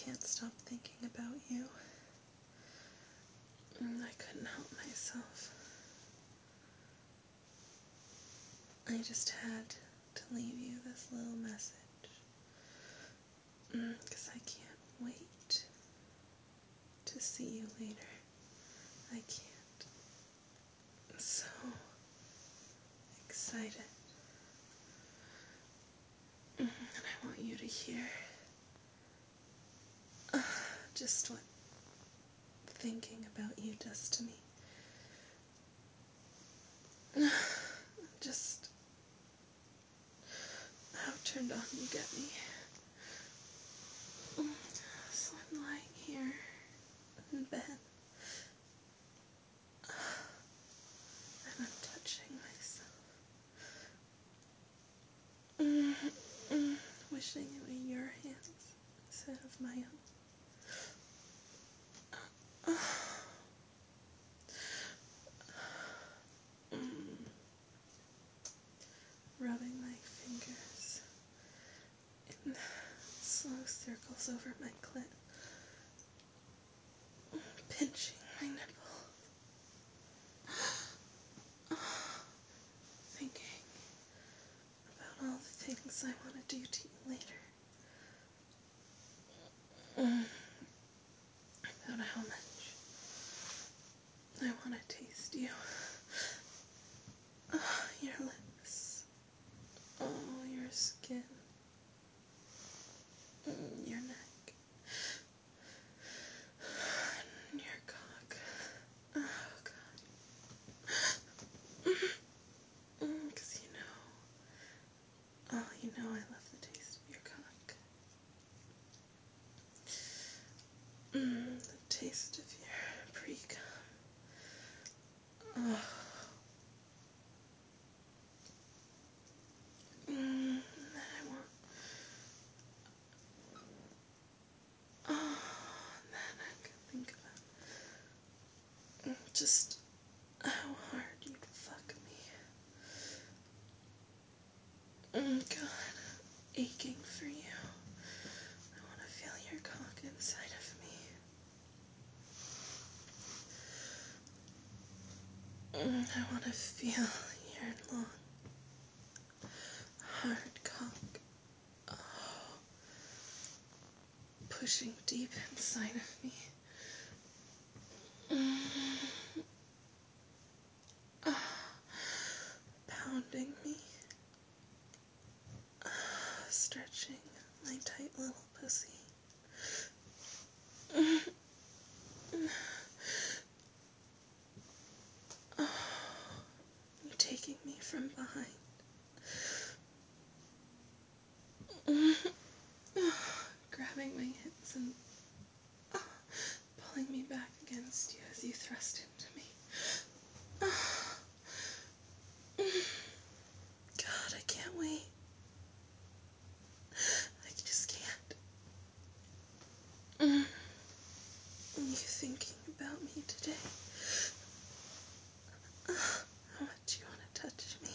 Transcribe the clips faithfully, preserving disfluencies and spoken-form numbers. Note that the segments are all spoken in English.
can't stop thinking about you. And I couldn't help myself. I just had to leave you this little message. Because I can't wait to see you later. I can't. I'm so excited. And I want you to hear uh, just what thinking about you does to me. Just how turned on you get me. So I'm lying here in bed, and I'm touching myself, wishing it were your hands instead of my own. Rubbing my fingers in slow circles over my clit, pinching my nipple, thinking about all the things I want to do to you later. About how much I want to taste you. Oh, your lips. Oh, your skin. Your neck. Your cock. Oh, God. Because you know. Oh, you know I love the taste of your cock. Mm, the taste of your pre-cum. Oh. Mm, I want. Oh, man, I can think about just how hard you'd fuck me. Mm, God, aching for you. I want to feel your cock inside of me. Mm, I want to feel your long, hard cock. Oh, pushing deep inside of me. Mm. Oh, pounding me. Oh, stretching my tight little pussy. Mm. Oh, you taking me from behind. Mm. Oh, grabbing my hips and oh, pulling me back against you as you thrust into me. Oh. God, I can't wait. I just can't. Mm. You thinking about me today? Oh, how much you want to touch me?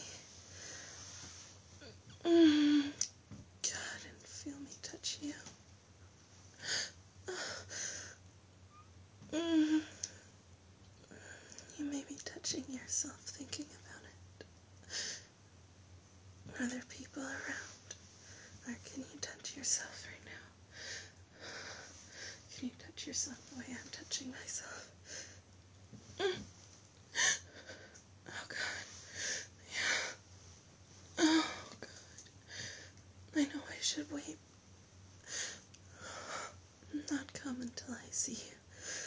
Mm. God, and feel me touch you. Mm. You may be touching yourself, thinking about it. Are there people around? Or can you touch yourself right now? Can you touch yourself the way I'm touching myself? Mm. Oh, God. Yeah. Oh, God. I know I should wait. Not come until I see you.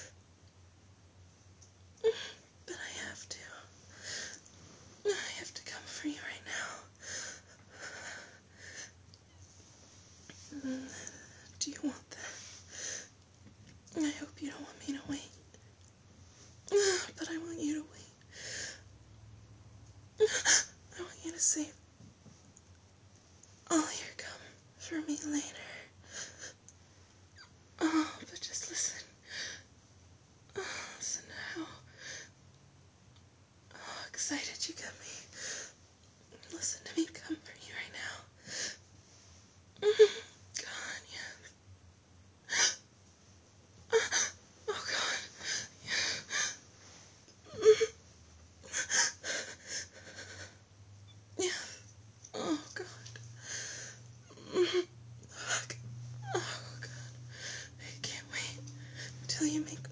But I have to. I have to come for you right now. Mm. Do you want that? I hope you don't want me to wait. But I want you to wait. I want you to save all your cum for me later. Oh, but just listen. Oh, listen to how oh, excited you got me. Listen to me come for you right now. God, yeah. you make